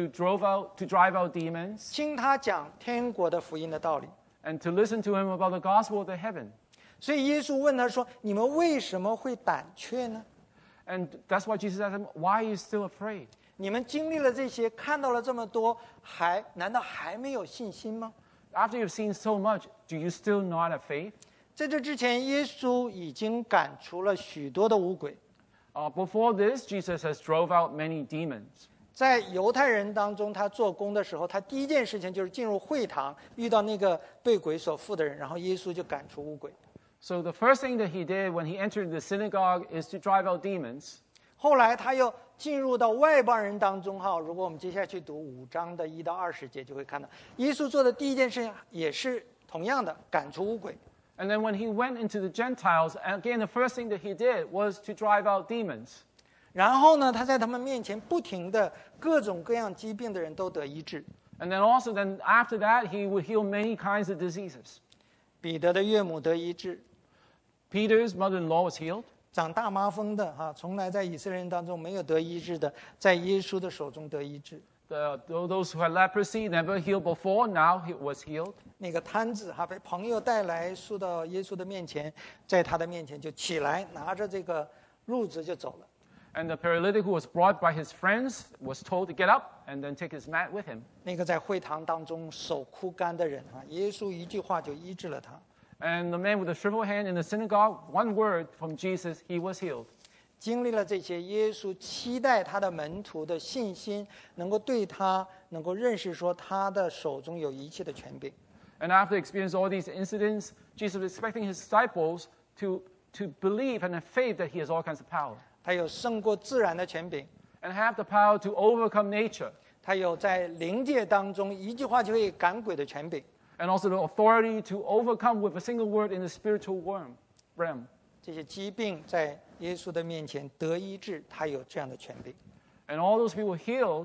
Speaker 2: drive out demons,
Speaker 1: 听他讲天国的福音的道理。
Speaker 2: and to listen to him about the gospel of the heaven.
Speaker 1: 所以耶稣问他说：“你们为什么会胆怯呢？
Speaker 2: And that's why Jesus asked him, why are you still afraid?
Speaker 1: 你们经历了这些，看到了这么多，难道还没有信心吗？”
Speaker 2: After you've seen so much, do you still not have faith?
Speaker 1: 在这之前，耶稣已经赶出了许多的污鬼。
Speaker 2: Before this, Jesus has drove out many demons.
Speaker 1: 在犹太人当中，他做工的时候，他第一件事情就是进入会堂，遇到那个被鬼所附的人，然后耶稣就赶出污鬼。
Speaker 2: So the first thing that he did when he entered the synagogue is to drive out demons.
Speaker 1: 后来他又进入到外邦人当中哈，如果我们接下去读5章的1到20节，就会看到耶稣做的第一件事情也是同样的，赶出污鬼。
Speaker 2: And then when he went into the Gentiles, again, the first thing that he did was to drive out demons.
Speaker 1: 然后呢，他在他们面前不停的各种各样疾病的人都得医治。
Speaker 2: And then also, after that, he would heal many kinds of diseases.
Speaker 1: 彼得的岳母得医治，
Speaker 2: Peter's mother-in-law was healed.
Speaker 1: 长大麻风的哈，从来在以色列人当中没有得医治的，在耶稣的手中得医治。
Speaker 2: Those who had leprosy, never healed before, now he was healed.
Speaker 1: 那个摊子哈，被朋友带来束到耶稣的面前，在他的面前就起来，拿着这个褥子就走了。
Speaker 2: And the paralytic who was brought by his friends was told to get up and then take his mat with him.
Speaker 1: 那个在会堂当中手枯干的人哈，耶稣一句话就医治了他。
Speaker 2: And the man with the shriveled hand in the synagogue, one word from Jesus, he was healed.
Speaker 1: 经历了这些，耶稣期待他的门徒的信心能够对他能够认识说他的手中有一切的权柄。
Speaker 2: And after experiencing all these incidents, Jesus was expecting his disciples to believe and have faith that he has all kinds of power.
Speaker 1: 他有胜过自然的权柄，
Speaker 2: And have the power to overcome nature.
Speaker 1: 他有在灵界当中一句话就可以赶鬼的权柄。
Speaker 2: And also the authority to overcome with a single word in the spiritual realm.
Speaker 1: 这些疾病在耶稣的面前得医治，他有这样的权柄。
Speaker 2: And all those people healed,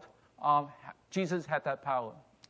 Speaker 2: Jesus had that power.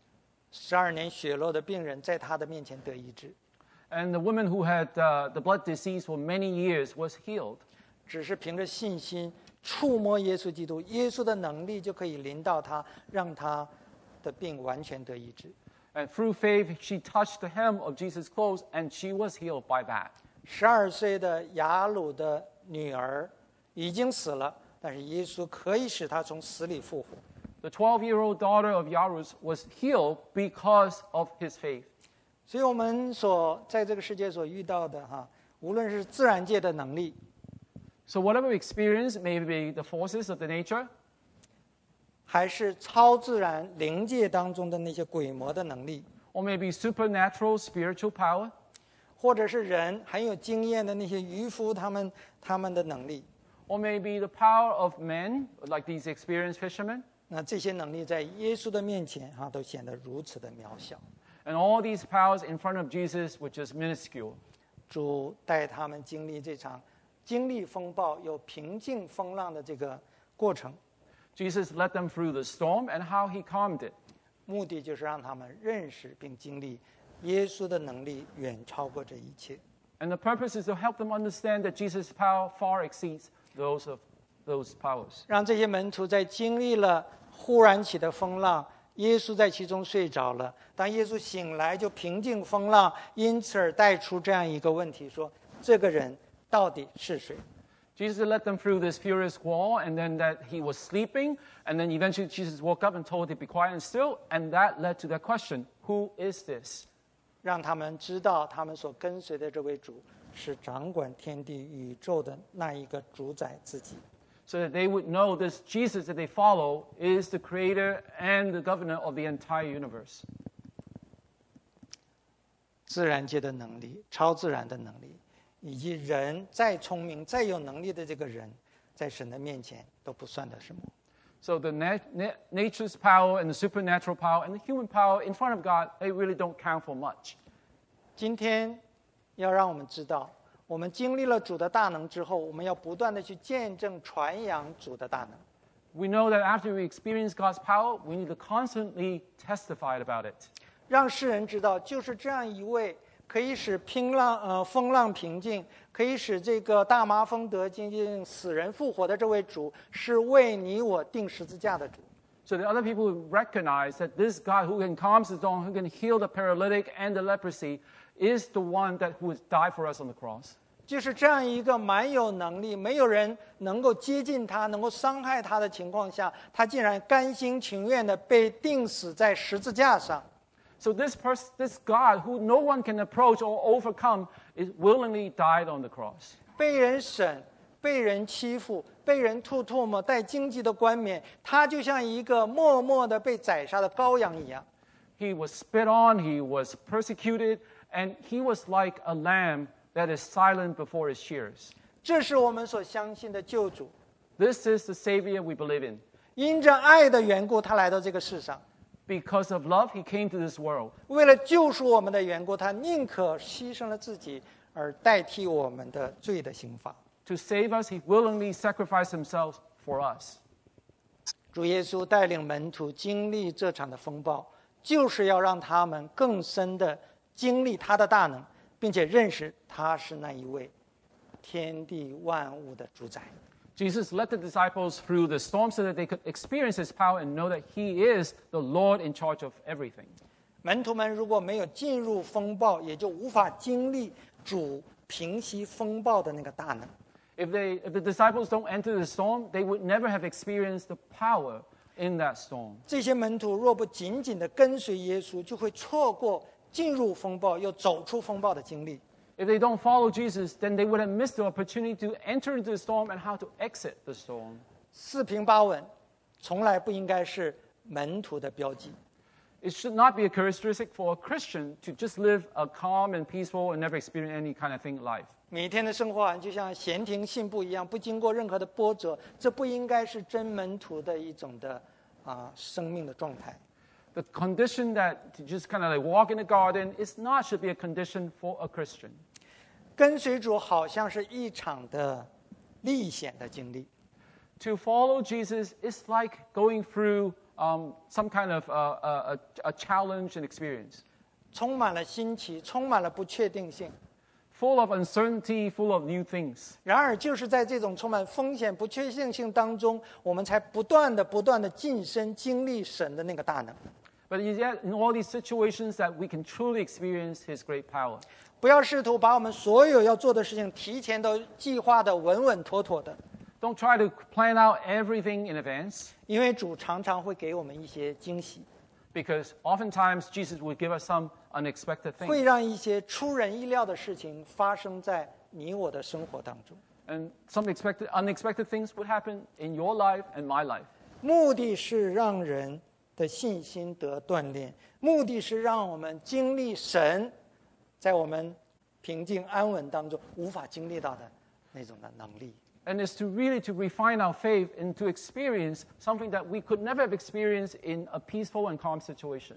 Speaker 1: 12年血漏的病人在他的面前得医治，
Speaker 2: And the woman who had the blood disease for many years was healed.
Speaker 1: 只是凭着信心触摸耶稣基督，耶稣的能力就可以临到他，让他的病完全得医治。
Speaker 2: And through faith, she touched the hem of Jesus' clothes, and she was healed by that.
Speaker 1: 12岁的雅鲁的女儿已经死了，但是耶稣可以使她从死里复活。
Speaker 2: The 12-year-old daughter of Jairus was healed because of his faith.
Speaker 1: 所以我们所在这个世界所遇到的哈，无论是自然界的能力，
Speaker 2: So whatever we experience, maybe the forces of the nature,
Speaker 1: 还是超自然灵界当中的那些鬼魔的能力，
Speaker 2: or maybe supernatural spiritual power,
Speaker 1: 或者是人很有经验的那些渔夫他们的能力，
Speaker 2: or maybe the power of men, like these experienced fishermen.
Speaker 1: 那这些能力在耶稣的面前哈，都显得如此的渺小。
Speaker 2: And all these powers in front of Jesus were just minuscule.
Speaker 1: 主带他们经历这场经历风暴又平静风浪的这个过程，
Speaker 2: Jesus led them through the storm and how he calmed it.
Speaker 1: 目的就是让他们认识并经历耶稣的能力远超过这一切。
Speaker 2: And the purpose is to help them understand that Jesus' power far exceeds those of those powers.
Speaker 1: 让这些门徒在经历了忽然起的风浪，耶稣在其中睡着了。当耶稣醒来，就平静风浪，因此而带出这样一个问题：说这个人到底是谁？
Speaker 2: Jesus led them through this furious squall, and then that he was sleeping, and then eventually Jesus woke up and told him to be quiet and still, and that led to that question, who is this?
Speaker 1: 让他们知道，他们所跟随的这位主是掌管天地宇宙的那一个主宰自己。
Speaker 2: So that they would know this Jesus that they follow is the creator and the governor of the entire universe.
Speaker 1: 自然界的能力、超自然的能力，以及人再聪明、再有能力的这个人，在神的面前都不算得什么。
Speaker 2: So the nature's power and the supernatural power and the human power in front of God, they really don't count for much.
Speaker 1: 今天要让我们知道，我们经历了主的大能之后，我们要不断的去见证、传扬主的大能。
Speaker 2: We know that after we experience God's power, we need to constantly testify about it.
Speaker 1: 让世人知道，就是这样一位可以使风浪平静，可以使这个大麻风得净、死人复活的这位主，是为你我定十字架的主。
Speaker 2: So that other people recognize that this God who can calm the storm, who can heal the paralytic and the leprosy, is the one who has died for us on the cross.
Speaker 1: 就是这样一个蛮有能力，没有人能够接近他、能够伤害他的情况下，他竟然甘心情愿的被钉死在十字架上。
Speaker 2: So this God who no one can approach or overcome is willingly died on the cross.
Speaker 1: 被人审、被人欺负、被人吐唾沫、戴荆棘的冠冕，他就像一个默默的被宰杀的羔羊一样。
Speaker 2: He was spit on, he was persecuted, and he was like a lamb that is silent before his shears.
Speaker 1: 这是我们所相信的救主。
Speaker 2: This is the Savior we believe in.
Speaker 1: 因着爱的缘故，他来到这个世上；
Speaker 2: Because of love, he came to this world.
Speaker 1: 为了救赎我们的缘故，他宁可牺牲了自己，而代替我们的罪的刑罚。
Speaker 2: To save us, he willingly sacrificed himself for us.
Speaker 1: 主耶稣带领门徒经历这场的风暴，就是要让他们更深的经历他的大能，并且认识他是那一位天地万物的主宰。
Speaker 2: Jesus led the disciples through the storm so that they could experience his power and know that he is the Lord in charge of everything.
Speaker 1: 门徒们如果没有进入风暴，也就无法经历主平息风暴的那个大能。
Speaker 2: If the disciples don't enter the storm, they would never have experienced the power in that storm.
Speaker 1: 这些门徒若不紧紧地跟随耶稣，就会错过进入风暴又走出风暴的经历。
Speaker 2: If they don't follow Jesus, then they would have missed the opportunity to enter into the storm and how to exit the storm.
Speaker 1: 四平八稳，从来不应该是门徒的标记。
Speaker 2: It should not be a characteristic for a Christian to just live a calm and peaceful and never experience any kind of thing in life.
Speaker 1: 每天的生活好像就像闲庭信步一样，不经过任何的波折，这不应该是真门徒的一种的生命的状态。
Speaker 2: The condition that to just kind of like walk in the garden is not should be a condition for a Christian.
Speaker 1: 跟随主好像是一场的历险的经历，
Speaker 2: To follow Jesus is like going through some kind of a challenge and experience,
Speaker 1: 充满了新奇，充满了不确定性。
Speaker 2: full of uncertainty, full of new things.
Speaker 1: 然而，就是在这种充满风险、不确定性当中，我们才不断的晋升，经历神的那个大能。
Speaker 2: But yet, in all these situations, that we can truly experience His great power.
Speaker 1: 不要试图把我们所有要做的事情提前都计划的稳稳妥妥的，
Speaker 2: Don't try to plan out everything in advance,
Speaker 1: 因为主常常会给我们一些惊喜，
Speaker 2: because oftentimes Jesus will give us some unexpected
Speaker 1: 会
Speaker 2: things.
Speaker 1: 让一些出人意料的事情发生在你我的生活当中。
Speaker 2: And some unexpected things would happen in your life and my life.
Speaker 1: 目的是让人的信心得锻炼，目的是让我们经历神在我们平静安稳当中无法经历到的那种的能力。
Speaker 2: And it's to really to refine our faith and to experience something that we could never have experienced in a peaceful and calm situation.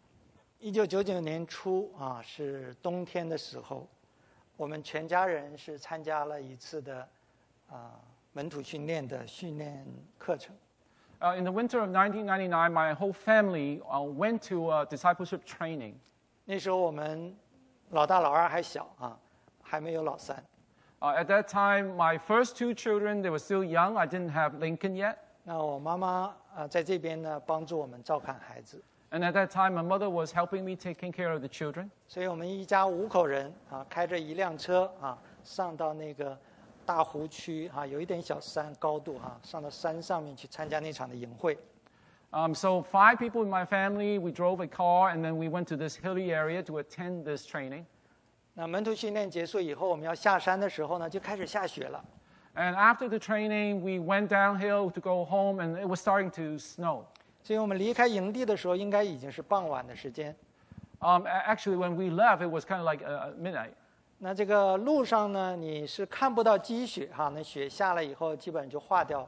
Speaker 1: 1999年初是冬天的时候，我们全家人是参加了一次的门徒训练的训练课程。
Speaker 2: In the winter of 1999, my whole family went to a discipleship training.
Speaker 1: 那时候我们老大老二还小还没有老三。
Speaker 2: At that time, my first two children, they were still young. I didn't have Lincoln yet.
Speaker 1: 那我妈妈在这边呢，帮助我们照看孩子。
Speaker 2: And at that time, my mother was helping me taking care of the children.
Speaker 1: 所以我们一家5口人开着一辆车上到那个大湖区有一点小山高度上到山上面去参加那场的营会。
Speaker 2: So 5 people in my family, we drove a car, and then we went to this hilly area to attend this training.
Speaker 1: 那门徒训练结束以后，我们要下山的时候呢，就开始下雪了。
Speaker 2: And after the training, we went downhill to go home, and it was starting to snow.
Speaker 1: 所以我们离开营地的时候，应该已经是傍晚的时间。
Speaker 2: Actually, when we left, it was kind of like midnight.
Speaker 1: 那这个路上呢，你是看不到积雪那雪下了以后，基本就化掉。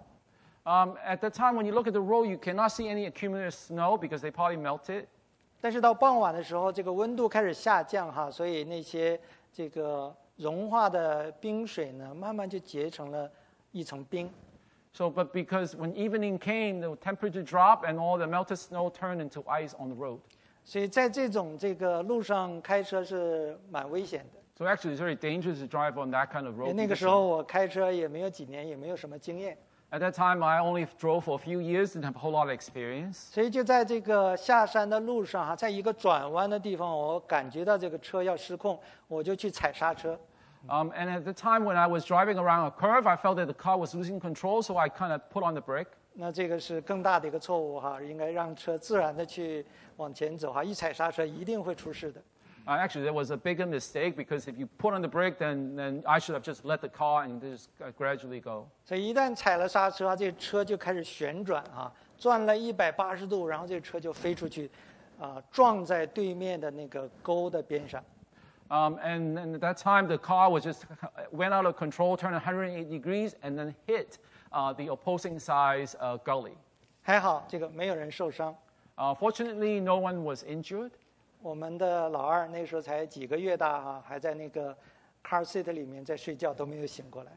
Speaker 2: At the time, when you look at the road, you cannot see any accumulated snow because they probably melted.
Speaker 1: 但是到傍晚的时候，这个温度开始下降所以那些这个融化的冰水呢，慢慢就结成了一层冰。
Speaker 2: But because when evening came, the temperature dropped and all the melted snow turned into ice on the road.
Speaker 1: 所以在这个路上开车是蛮危险的。
Speaker 2: So actually, it's very dangerous to drive on that kind of road.
Speaker 1: 那个时候我开车也没有几年，也没有什么经验。
Speaker 2: At that time, I only drove for a few years, didn't have a whole lot of experience.
Speaker 1: 所以就在这个下山的路上在一个转弯的地方，我感觉到这个车要失控，我就去踩刹车。
Speaker 2: And at the time when I was driving around a curve, I felt that the car was losing control, so I kind of put on the brake.
Speaker 1: 那这个是更大的一个错误应该让车自然的去往前走一踩刹车一定会出事的。
Speaker 2: Actually, that was a bigger mistake because if you put on the brake, then I should have just let the car and just gradually go.
Speaker 1: 所以一旦踩了刹车这车就开始旋转转了180度，然后这车就飞出去撞在对面的那个沟的边上。
Speaker 2: And at that time, the car was just went out of control, turned 180 degrees, and then hit the opposing side's gully.
Speaker 1: 还好，这个没有人受伤。
Speaker 2: Fortunately, no one was injured.
Speaker 1: 我们的老二那时候才几个月大还在那个 car seat 里面在睡觉，都没有醒过来。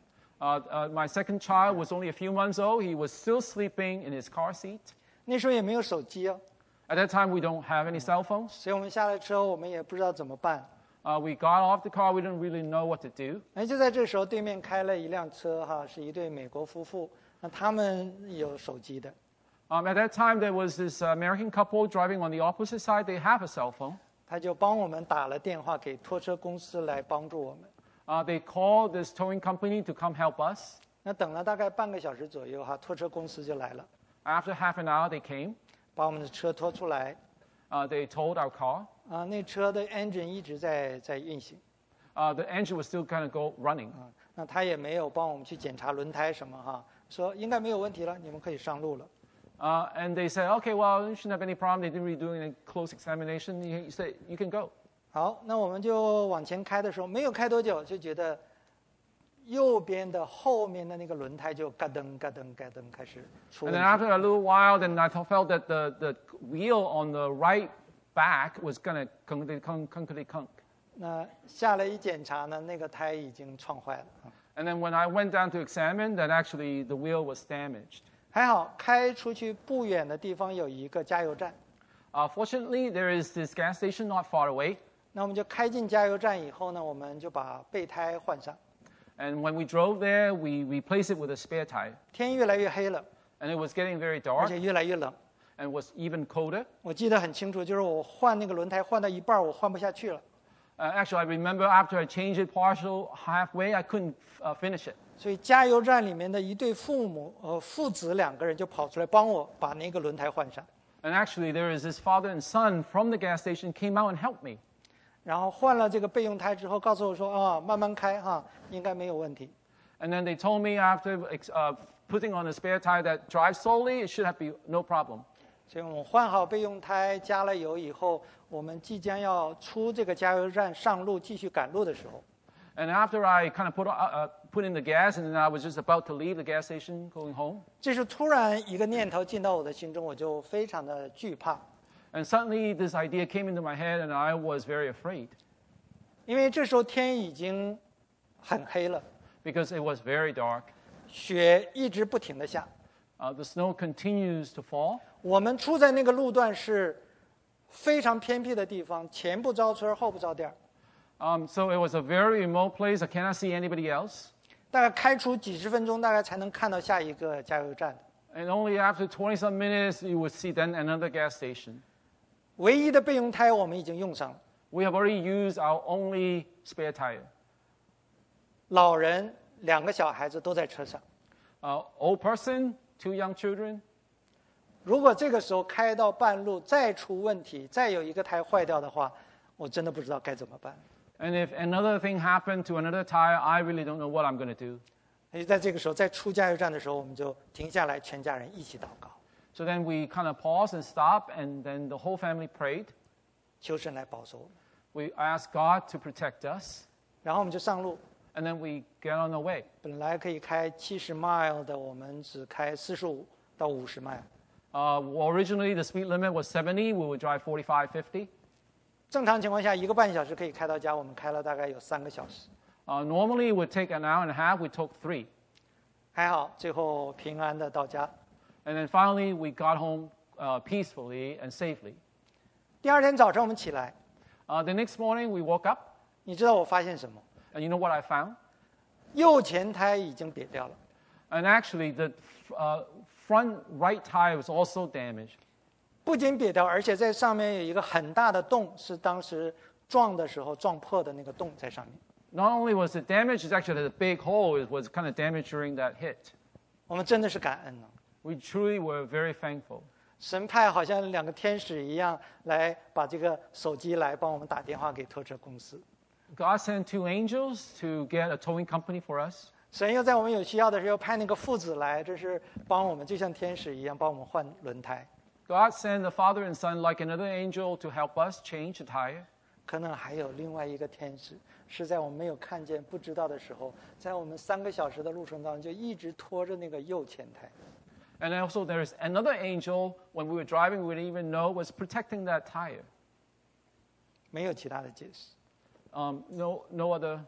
Speaker 2: My second child was only a few months old. He was still sleeping in his car seat.
Speaker 1: 那时候也没有手机
Speaker 2: At that time, we don't have any cell phones.
Speaker 1: 所以我们下了车，我们也不知道怎么办。
Speaker 2: We got off the car. We didn't really know what to do.
Speaker 1: 就在这时候，对面开了一辆车是一对美国夫妇，那他们有手机的。
Speaker 2: At that time, there was this American couple driving on the opposite side. They have a cell phone.
Speaker 1: 他就帮我们打了电话给拖车公司来帮助我们。
Speaker 2: They called this towing company to come help us.
Speaker 1: 那等了大概半个小时左右拖车公司就来了。
Speaker 2: After half an hour, they came.
Speaker 1: 把我们的车拖出来。
Speaker 2: They towed our car.
Speaker 1: 那车的 engine 一直在运行。
Speaker 2: The engine was still kind of running.
Speaker 1: 那他也没有帮我们去检查轮胎什么说应该没有问题了，你们可以上路了。
Speaker 2: And they said, okay, well, you shouldn't have any problem. They didn't really do any close examination. He said, you can go.
Speaker 1: 好，那我们就往前开的时候，没有开多久，就觉得右边的后面的那个轮胎就嘎噔嘎噔嘎噔开始出问
Speaker 2: And
Speaker 1: 题。
Speaker 2: then after a little while, then I felt that the wheel on the right back was going to kunk.
Speaker 1: 那下来一检查呢，那个胎已经撞坏了。
Speaker 2: And then when I went down to examine, that actually the wheel was damaged.
Speaker 1: 还好，开出去不远的地方有一个加油站。
Speaker 2: Fortunately, there is this gas station not far away.
Speaker 1: 那我们就开进加油站以后呢，我们就把备胎换上。
Speaker 2: And when we drove there, we replaced it with a spare tire.
Speaker 1: 天越来越黑了，
Speaker 2: And it was getting very
Speaker 1: 而
Speaker 2: dark
Speaker 1: 且越来越冷。
Speaker 2: and was even colder.
Speaker 1: 我记得很清楚，就是我换那个轮胎换到一半，我换不下去了。
Speaker 2: Actually, I remember after I changed it partial halfway, I couldn't finish it.
Speaker 1: 所以加油站里面的一对父子2个人就跑出来帮我把那个轮胎换上。
Speaker 2: And actually, there is this father and son from the gas station came out and helped me.
Speaker 1: 然后换了这个备用胎之后，告诉我说慢慢开应该没有问题。
Speaker 2: And then they told me after putting on a spare tire that drive slowly, it should be no problem.
Speaker 1: 所以我们换好备用胎，加了油以后，我们即将要出这个加油站上路继续赶路的时候，
Speaker 2: And after I kind of put in the gas, and then I was just about to leave the gas station going home.
Speaker 1: 这时突然一个念头进到我的心中，我就非常的惧怕，
Speaker 2: And suddenly this idea came into my head, and I was very afraid
Speaker 1: 因为这时候天已经很黑了，
Speaker 2: because it was very dark.
Speaker 1: 雪一直不停的下。
Speaker 2: The snow continues to fall.
Speaker 1: 我们处在那个路段是非常偏僻的地方，前不着村后不着店。
Speaker 2: So it was a very remote place. I cannot see anybody else.
Speaker 1: 大概开出几十分钟，大概才能看到下一个加油站。
Speaker 2: And only after 20-some minutes, you would see then another gas station.
Speaker 1: 唯一的备用胎我们已经用上了，
Speaker 2: We have already used our only spare tire.
Speaker 1: 老人2个小孩子都在车上。
Speaker 2: Old person, 2 young children.
Speaker 1: 如果这个时候开到半路再出问题，再有一个胎坏掉的话，我真的不知道该怎么办。
Speaker 2: And if another thing happened to another tire, I really don't know what I'm going to do.
Speaker 1: 所以在这个时候，在出加油站的时候，我们就停下来，全家人一起祷告，
Speaker 2: So then we kind of paused and stopped, and then the whole family prayed.
Speaker 1: 求神来保守我们。
Speaker 2: We asked God to protect us,
Speaker 1: 然后我们就上路。
Speaker 2: and then we get on our way.
Speaker 1: 本来可以开70 mile 的，我们只开45到50 mile。
Speaker 2: Originally, the speed limit was 70. We would drive 45, 50.
Speaker 1: 正常情况下，1个半小时可以开到家，我们开了大概有3个小时。
Speaker 2: Normally, it would take an hour and a half. We took 3.
Speaker 1: 还好，最后平安的到家。
Speaker 2: And then finally, we got home peacefully and safely.
Speaker 1: 第2天早晨我们起来，
Speaker 2: The next morning, we woke up,
Speaker 1: 你知道我发现什么？
Speaker 2: and you know what I found?
Speaker 1: 右前胎已经瘪掉了。
Speaker 2: And actually, the front right tire was also damaged.
Speaker 1: 不仅瘪掉，而且在上面有一个很大的洞，是当时撞的时候撞破的那个洞在上面。
Speaker 2: Not only was it damaged, it's actually a big hole. It was kind of damaged during that hit.
Speaker 1: 我们真的是感恩呢。
Speaker 2: We truly were very thankful.
Speaker 1: 神派好像2个天使一样来把这个手机来帮我们打电话给拖车公司。
Speaker 2: God sent 2 angels to get a towing company for us.
Speaker 1: 神又在我们有需要的时候派那个父子来，这是帮我们，就像天使一样帮我们换轮胎。
Speaker 2: God sent the Father and Son like another angel to help us change the tire.
Speaker 1: 可能还有另外一个天使，是在我们没有看见、不知道的时候，在我们3个小时的路程当中，就一直拖着那个右前胎。
Speaker 2: And also there is another angel, when we were driving, we didn't even know, was protecting that tire.
Speaker 1: 没有其他的解释。
Speaker 2: No other.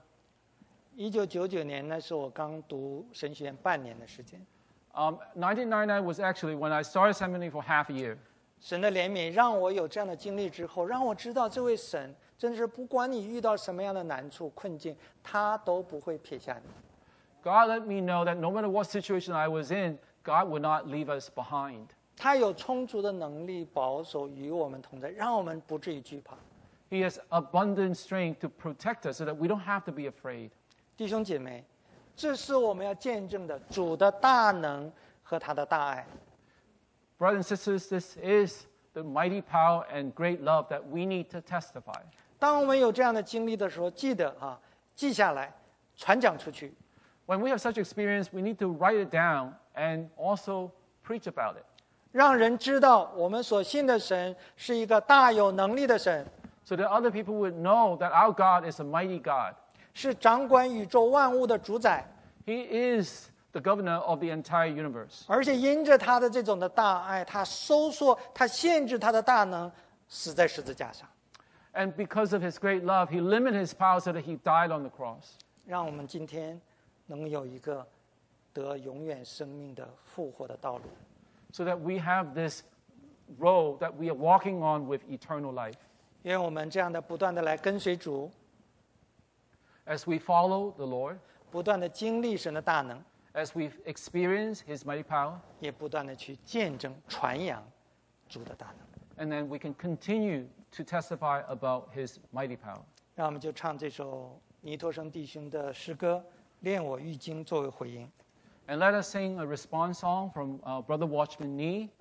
Speaker 1: 1999年呢，是我刚读神学院半年的时间。
Speaker 2: 1999 was actually when I started seminary for half a year.
Speaker 1: 神的怜悯让我有这样的经历之后，让我知道这位神真的是不管你遇到什么样的难处困境，他都不会撇下你。
Speaker 2: God let me know that no matter what situation I was in, God would not leave us behind.
Speaker 1: 他有充足的能力保守与我们同在，让我们不至于惧怕。
Speaker 2: He has abundant strength to protect us so that we don't have to be afraid.
Speaker 1: 弟兄姐妹，这是我们要见证的主的大能和他的大爱。
Speaker 2: Brothers and sisters, this is the mighty power and great love that we need to testify.
Speaker 1: 当我们有这样的经历的时候，记得记下来，传讲出去。
Speaker 2: When we have such experience, we need to write it down and also preach about it.
Speaker 1: 让人知道我们所信的神是一个大有能力的神，
Speaker 2: So that other people would know that our God is a mighty God.
Speaker 1: 是掌管宇宙万物的主宰，
Speaker 2: He is the governor of the entire universe.
Speaker 1: 而且因着他的这种的大爱，他收缩，他限制他的大能，死在十字架上。
Speaker 2: And because of his great love, he limited his power so that he died on the cross.
Speaker 1: 让我们今天能有一个得永远生命的复活的道路。
Speaker 2: So that we have this road that we are walking on with eternal life.
Speaker 1: 愿我们这样的不断的来跟随主，
Speaker 2: As we follow the Lord,
Speaker 1: 不断的经历神的大能，
Speaker 2: as we experience his mighty power,
Speaker 1: 也不断的去见证传扬主的大能。
Speaker 2: and then we can continue to testify about his mighty power.
Speaker 1: 让我们就唱这首尼托生弟兄的诗歌《恋我玉经》作为回应。
Speaker 2: And let us sing a response song from Brother Watchman Nee